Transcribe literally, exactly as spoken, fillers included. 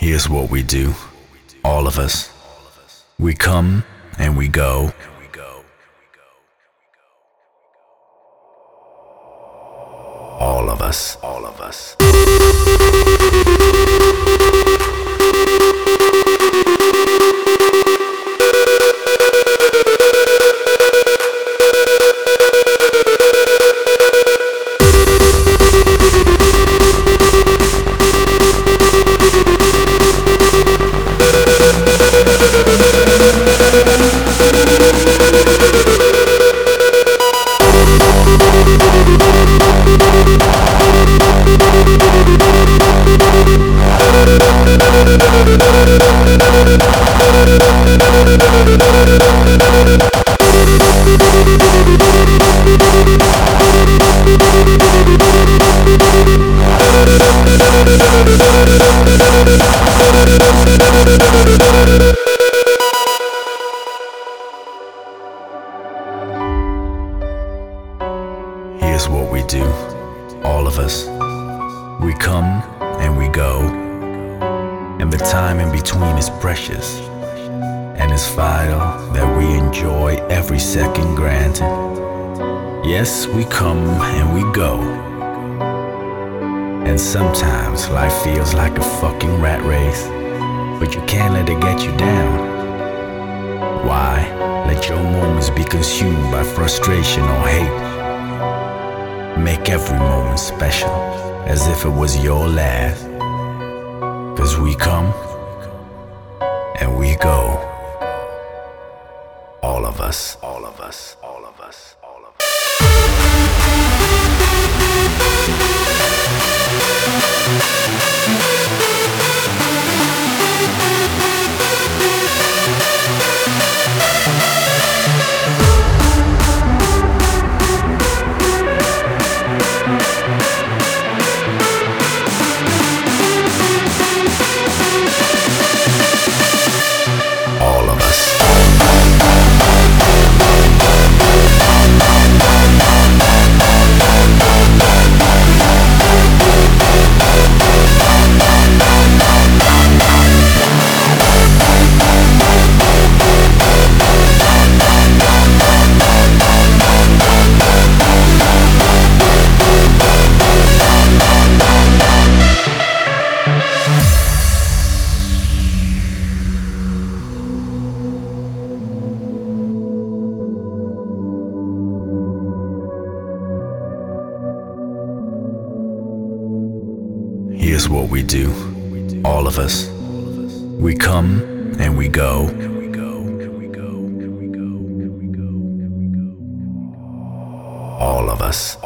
Here's what we do, all of us. We come and we go. All of us, all of us. Here's what we do, all of us. We come and we go, and the time in between is precious, and it's vital that we enjoy every second granted. Yes, we come and we go, and sometimes life feels like a fucking rat race, but you can't let it get you down. Why let your moments be consumed by frustration or hate? Make every moment special, as if it was your last. 'Cause we come and we go. All of us, all of us, all of us, all of us. Here's what we do, all of us. We come and we go. All of us.